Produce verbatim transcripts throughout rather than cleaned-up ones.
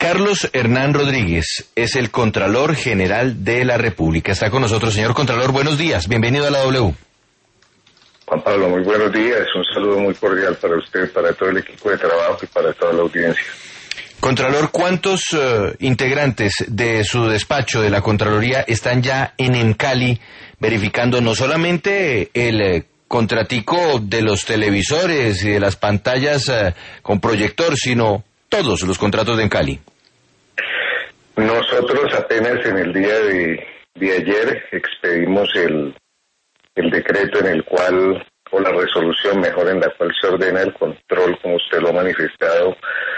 Carlos Hernán Rodríguez es el Contralor General de la República. Está con nosotros, señor Contralor. Buenos días, bienvenido a la W. Juan Pablo, muy buenos días. Un saludo muy cordial para usted, para todo el equipo de trabajo y para toda la audiencia. Contralor, ¿cuántos uh, integrantes de su despacho de la Contraloría están ya en Emcali verificando no solamente el eh, contratico de los televisores y de las pantallas uh, con proyector, sino todos los contratos de Emcali? Nosotros apenas en el día de, de ayer expedimos el, el decreto en el cual, o la resolución mejor, en la cual se ordena el control, como usted lo ha manifestado,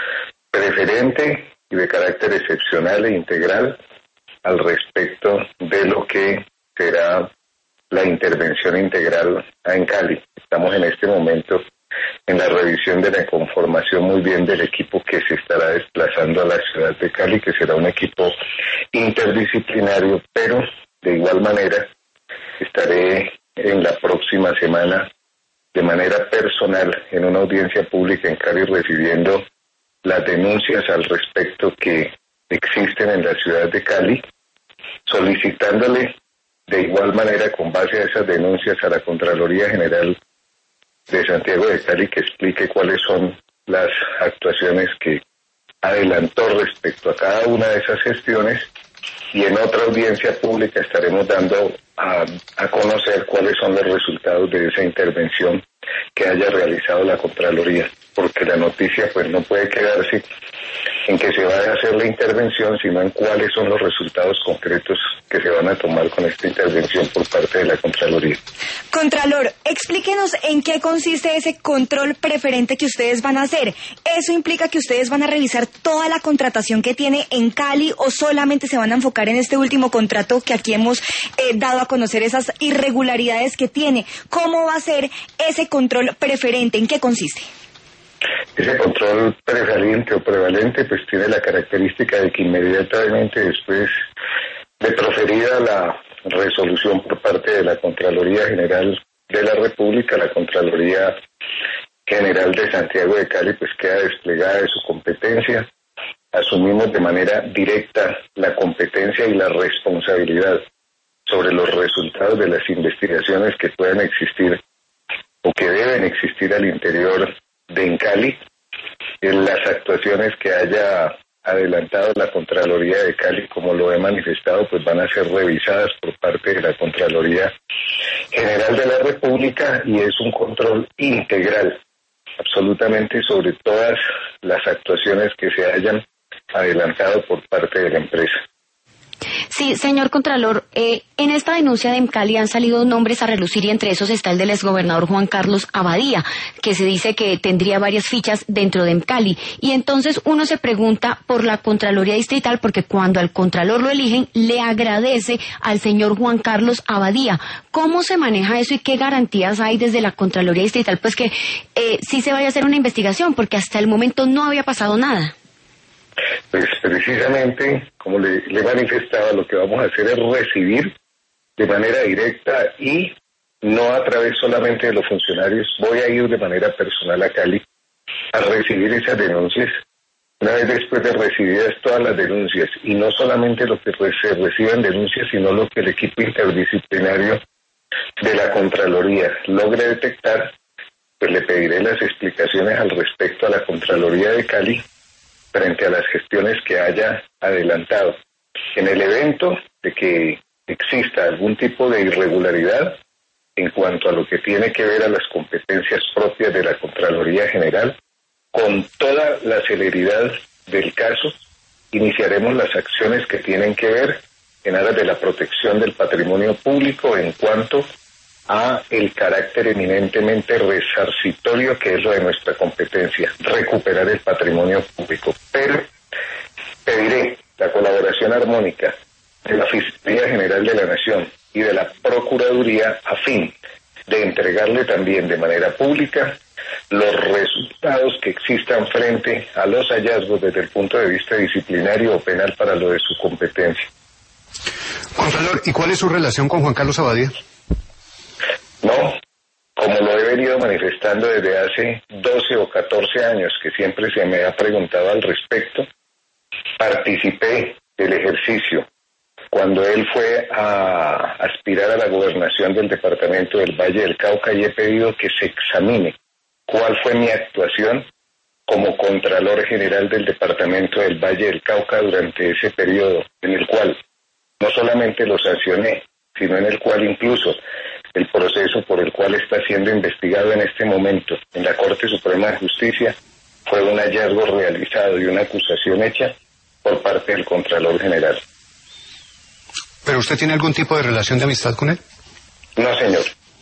preferente y de carácter excepcional e integral al respecto de lo que será la intervención integral en Cali. Estamos en este momento en la revisión de la conformación muy bien del equipo que se estará desplazando a la ciudad de Cali, que será un equipo interdisciplinario, pero de igual manera estaré en la próxima semana de manera personal en una audiencia pública en Cali recibiendo las denuncias al respecto que existen en la ciudad de Cali, solicitándole de igual manera con base a esas denuncias a la Contraloría General de Santiago de Cali que explique cuáles son las actuaciones que adelantó respecto a cada una de esas gestiones, y en otra audiencia pública estaremos dando a, a conocer cuáles son los resultados de esa intervención que haya realizado la Contraloría, porque la noticia pues no puede quedarse en que se vaya a hacer la intervención, sino en cuáles son los resultados concretos que se van a tomar con esta intervención por parte de la Contraloría. Contralor, explíquenos en qué consiste ese control preferente que ustedes van a hacer. ¿Eso implica que ustedes van a revisar toda la contratación que tiene en Cali o solamente se van a enfocar en este último contrato que aquí hemos eh, dado a conocer esas irregularidades que tiene? ¿Cómo va a ser ese control preferente? ¿En qué consiste? Ese control prevalente o prevalente pues tiene la característica de que inmediatamente después de proferida la resolución por parte de la Contraloría General de la República, la Contraloría General de Santiago de Cali pues queda desplegada de su competencia. Asumimos de manera directa la competencia y la responsabilidad sobre los resultados de las investigaciones que puedan existir o que deben existir al interior de Encali. En las actuaciones que haya adelantado la Contraloría de Cali, como lo he manifestado, pues van a ser revisadas por parte de la Contraloría General de la República, y es un control integral, absolutamente, sobre todas las actuaciones que se hayan adelantado por parte de la empresa. Sí, señor Contralor, eh, en esta denuncia de Emcali han salido nombres a relucir y entre esos está el del exgobernador Juan Carlos Abadía, que se dice que tendría varias fichas dentro de Emcali. Y entonces uno se pregunta por la Contraloría Distrital, porque cuando al Contralor lo eligen, le agradece al señor Juan Carlos Abadía. ¿Cómo se maneja eso y qué garantías hay desde la Contraloría Distrital? Pues que eh, sí se vaya a hacer una investigación, porque hasta el momento no había pasado nada. Pues precisamente, como le, le manifestaba, lo que vamos a hacer es recibir de manera directa y no a través solamente de los funcionarios. Voy a ir de manera personal a Cali a recibir esas denuncias. Una vez después de recibidas todas las denuncias, y no solamente lo que se reciban denuncias, sino lo que el equipo interdisciplinario de la Contraloría logre detectar, pues le pediré las explicaciones al respecto a la Contraloría de Cali frente a las gestiones que haya adelantado. En el evento de que exista algún tipo de irregularidad en cuanto a lo que tiene que ver a las competencias propias de la Contraloría General, con toda la celeridad del caso, iniciaremos las acciones que tienen que ver en aras de la protección del patrimonio público en cuanto a el carácter eminentemente resarcitorio que es lo de nuestra competencia, recuperar el patrimonio público. Pero pediré la colaboración armónica de la Fiscalía General de la Nación y de la Procuraduría a fin de entregarle también de manera pública los resultados que existan frente a los hallazgos desde el punto de vista disciplinario o penal para lo de su competencia. Contralor, ¿y cuál es su relación con Juan Carlos Abadía? No, como lo he venido manifestando desde hace doce o catorce años, que siempre se me ha preguntado al respecto, participé del ejercicio cuando él fue a aspirar a la gobernación del departamento del Valle del Cauca, y he pedido que se examine cuál fue mi actuación como Contralor General del departamento del Valle del Cauca durante ese periodo, en el cual no solamente lo sancioné, sino en el cual incluso el proceso por el cual está siendo investigado en este momento en la Corte Suprema de Justicia fue un hallazgo realizado y una acusación hecha por parte del Contralor General. ¿Pero usted tiene algún tipo de relación de amistad con él? No, señor.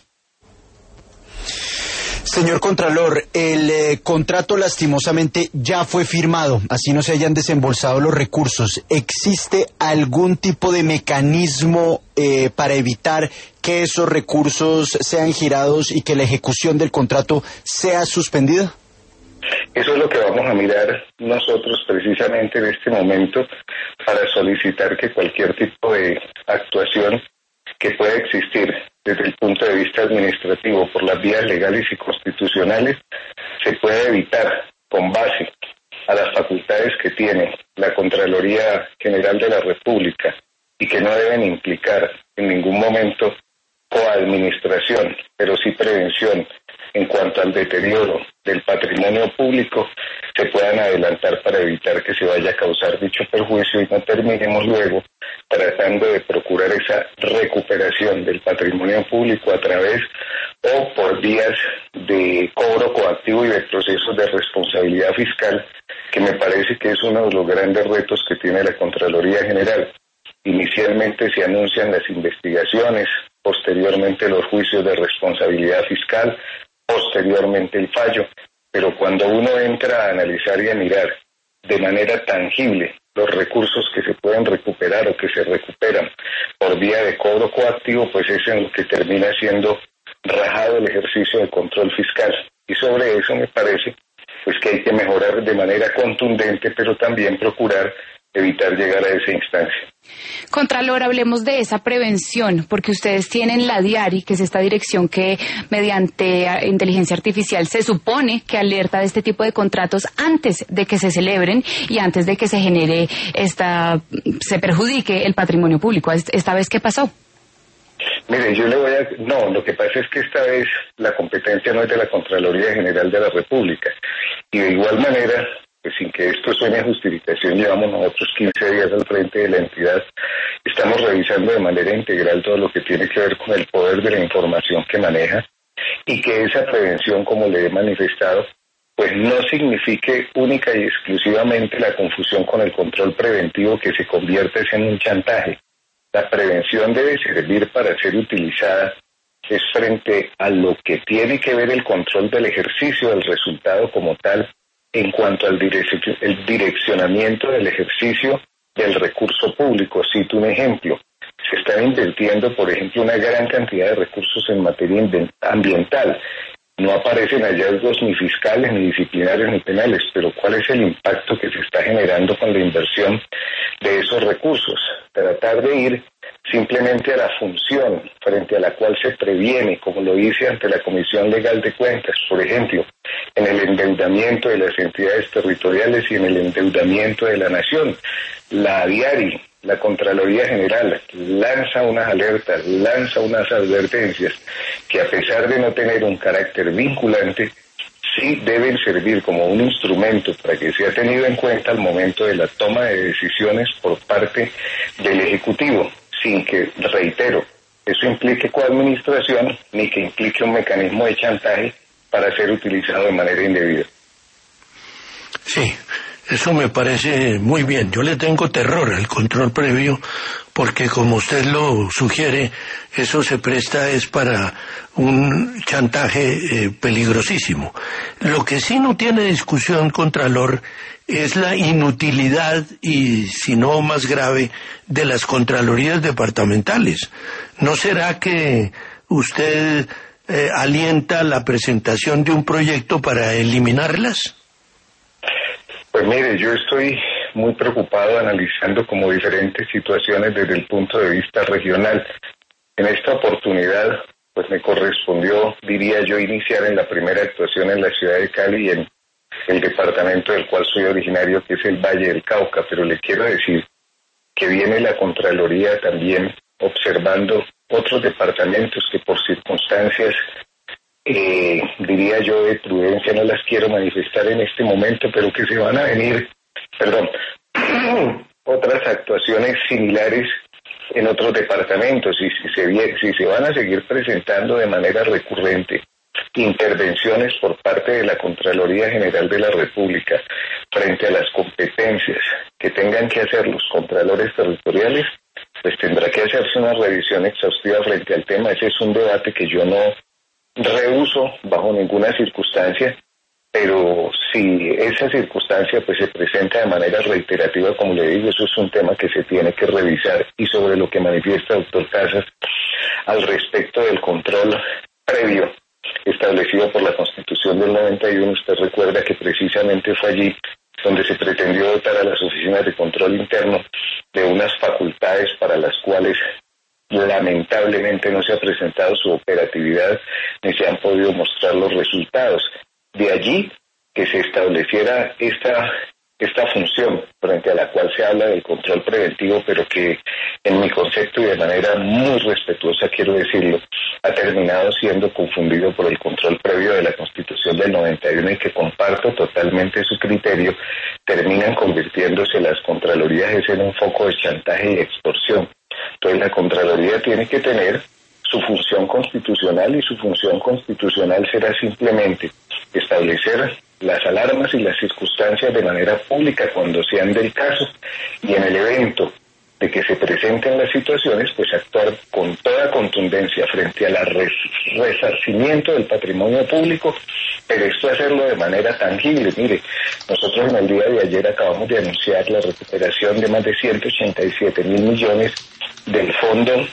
Señor Contralor, el eh, contrato lastimosamente ya fue firmado, así no se hayan desembolsado los recursos. ¿Existe algún tipo de mecanismo eh, para evitar que esos recursos sean girados y que la ejecución del contrato sea suspendida? Eso es lo que vamos a mirar nosotros precisamente en este momento para solicitar que cualquier tipo de actuación que pueda existir desde el punto de vista administrativo por las vías legales y constitucionales se pueda evitar con base a las facultades que tiene la Contraloría General de la República y que no deben implicar en ningún momento coadministración, pero sí prevención en cuanto al deterioro del patrimonio público, se puedan adelantar para evitar que se vaya a causar dicho perjuicio y no terminemos luego tratando de procurar esa recuperación del patrimonio público a través o por vías de cobro coactivo y de procesos de responsabilidad fiscal, que me parece que es uno de los grandes retos que tiene la Contraloría General. Inicialmente se anuncian las investigaciones, posteriormente los juicios de responsabilidad fiscal, posteriormente el fallo, pero cuando uno entra a analizar y a mirar de manera tangible los recursos que se pueden recuperar o que se recuperan por vía de cobro coactivo, pues es en lo que termina siendo rajado el ejercicio de control fiscal. Y sobre eso me parece pues que hay que mejorar de manera contundente, pero también procurar evitar llegar a esa instancia. Contralor, hablemos de esa prevención, porque ustedes tienen la DIARI, que es esta dirección que mediante inteligencia artificial se supone que alerta de este tipo de contratos antes de que se celebren y antes de que se genere esta, se perjudique el patrimonio público. ¿Esta vez qué pasó? Mire, yo le voy a... No, lo que pasa es que esta vez la competencia no es de la Contraloría General de la República. Y de igual manera, pues sin que esto suene a justificación, llevamos nosotros quince días al frente de la entidad. Estamos revisando de manera integral todo lo que tiene que ver con el poder de la información que maneja y que esa prevención, como le he manifestado, pues no signifique única y exclusivamente la confusión con el control preventivo que se convierte en un chantaje. La prevención debe servir para ser utilizada es frente a lo que tiene que ver el control del ejercicio del resultado como tal en cuanto al direc- el direccionamiento del ejercicio del recurso público. Cito un ejemplo. Se están invirtiendo, por ejemplo, una gran cantidad de recursos en materia ambiental. No aparecen hallazgos ni fiscales, ni disciplinarios, ni penales, pero ¿cuál es el impacto que se está generando con la inversión de esos recursos? Tratar de ir simplemente a la función frente a la cual se previene, como lo dice ante la Comisión Legal de Cuentas, por ejemplo, en el endeudamiento de las entidades territoriales y en el endeudamiento de la nación. La DIARI, la Contraloría General, lanza unas alertas, lanza unas advertencias que a pesar de no tener un carácter vinculante, sí deben servir como un instrumento para que sea tenido en cuenta al momento de la toma de decisiones por parte del Ejecutivo, sin que, reitero, eso implique coadministración ni que implique un mecanismo de chantaje para ser utilizado de manera indebida. Sí, eso me parece muy bien. Yo le tengo terror al control previo porque, como usted lo sugiere, eso se presta es para un chantaje eh, peligrosísimo. Lo que sí no tiene discusión, Contralor, es la inutilidad y, si no más grave, de las contralorías departamentales. ¿No será que usted eh, alienta la presentación de un proyecto para eliminarlas? Pues mire, yo estoy muy preocupado analizando como diferentes situaciones desde el punto de vista regional. En esta oportunidad, pues me correspondió, diría yo, iniciar en la primera actuación en la ciudad de Cali y en el departamento del cual soy originario, que es el Valle del Cauca, pero le quiero decir que viene la Contraloría también observando otros departamentos que por circunstancias, eh, diría yo, de prudencia, no las quiero manifestar en este momento, pero que se van a venir, perdón, otras actuaciones similares en otros departamentos, y si se, si se van a seguir presentando de manera recurrente intervenciones por parte de la Contraloría General de la República frente a las competencias que tengan que hacer los contralores territoriales, pues tendrá que hacerse una revisión exhaustiva frente al tema. Ese es un debate que yo no rehúso bajo ninguna circunstancia, pero si esa circunstancia pues se presenta de manera reiterativa, como le digo, eso es un tema que se tiene que revisar. Y sobre lo que manifiesta el doctor Casas al respecto del control previo establecido por la Constitución del noventa y uno, usted recuerda que precisamente fue allí donde se pretendió dotar a las oficinas de control interno de unas facultades para las cuales lamentablemente no se ha presentado su operatividad ni se han podido mostrar los resultados. De allí que se estableciera esta, esta función frente a la cual se habla del control preventivo, pero que en mi concepto y de manera muy respetuosa, quiero decirlo, ha terminado siendo confundido por el control previo de la Constitución del noventa y uno, y que comparto totalmente su criterio, terminan convirtiéndose las Contralorías en un foco de chantaje y extorsión. Entonces la Contraloría tiene que tener su función constitucional, y su función constitucional será simplemente establecer las alarmas y las circunstancias de manera pública cuando sean del caso, y en el evento de que se presenten las situaciones, pues actuar con toda contundencia frente al res resarcimiento del patrimonio público, pero esto hacerlo de manera tangible. Mire, nosotros en el día de ayer acabamos de anunciar la recuperación de más de ciento ochenta y siete mil millones del fondo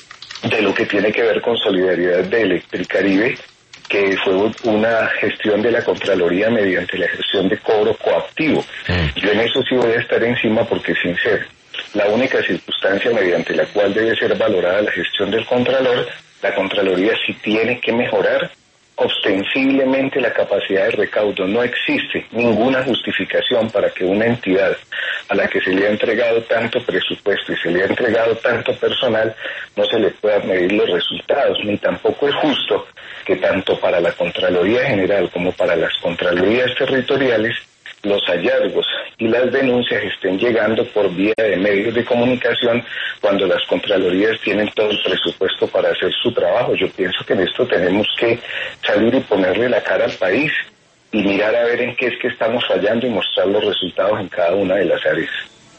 de lo que tiene que ver con solidaridad de Electricaribe, que fue una gestión de la Contraloría mediante la gestión de cobro coactivo. Mm. Yo en eso sí voy a estar encima, porque sin ser la única circunstancia mediante la cual debe ser valorada la gestión del Contralor, la Contraloría sí tiene que mejorar ostensiblemente la capacidad de recaudo. No existe ninguna justificación para que una entidad a la que se le ha entregado tanto presupuesto y se le ha entregado tanto personal no se le puedan medir los resultados, ni tampoco es justo que tanto para la Contraloría General como para las Contralorías territoriales los hallazgos y las denuncias estén llegando por vía de medios de comunicación cuando las Contralorías tienen todo el presupuesto para hacer su trabajo. Yo pienso que en esto tenemos que salir y ponerle la cara al país y mirar a ver en qué es que estamos fallando y mostrar los resultados en cada una de las áreas.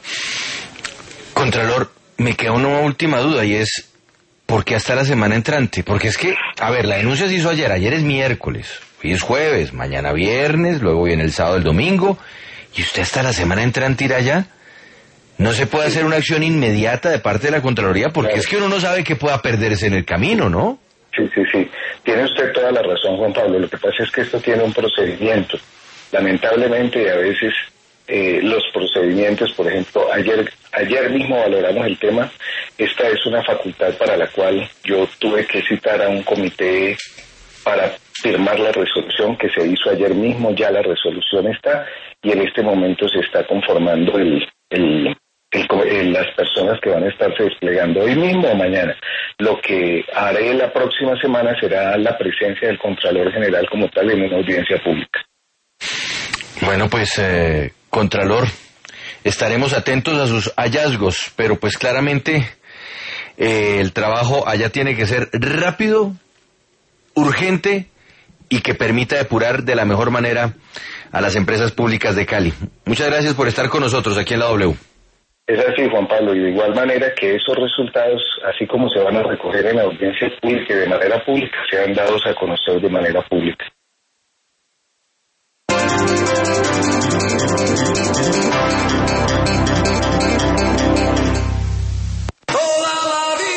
Contralor, me queda una última duda, y es ¿por qué hasta la semana entrante? Porque es que, a ver, la denuncia se hizo ayer, ayer es miércoles, hoy es jueves, mañana viernes, luego viene el sábado, el domingo, y usted hasta la semana entrante irá allá. ¿No se puede hacer una acción inmediata de parte de la Contraloría? Porque claro, es que uno no sabe qué pueda perderse en el camino, ¿no? Sí, sí, sí. Tiene usted toda la razón, Juan Pablo. Lo que pasa es que esto tiene un procedimiento. Lamentablemente, a veces eh, los procedimientos, por ejemplo, ayer ayer mismo valoramos el tema. Esta es una facultad para la cual yo tuve que citar a un comité para firmar la resolución que se hizo ayer mismo. Ya la resolución está, y en este momento se está conformando el... el El, el, las personas que van a estarse desplegando hoy mismo o mañana. Lo que haré la próxima semana será la presencia del Contralor General como tal en una audiencia pública. Bueno, pues, eh, Contralor, estaremos atentos a sus hallazgos, pero pues claramente eh, el trabajo allá tiene que ser rápido, urgente y que permita depurar de la mejor manera a las empresas públicas de Cali. Muchas gracias por estar con nosotros aquí en la W. Es así, Juan Pablo, y de igual manera que esos resultados, así como se van a recoger en la audiencia pública y de manera pública, sean dados a conocer de manera pública.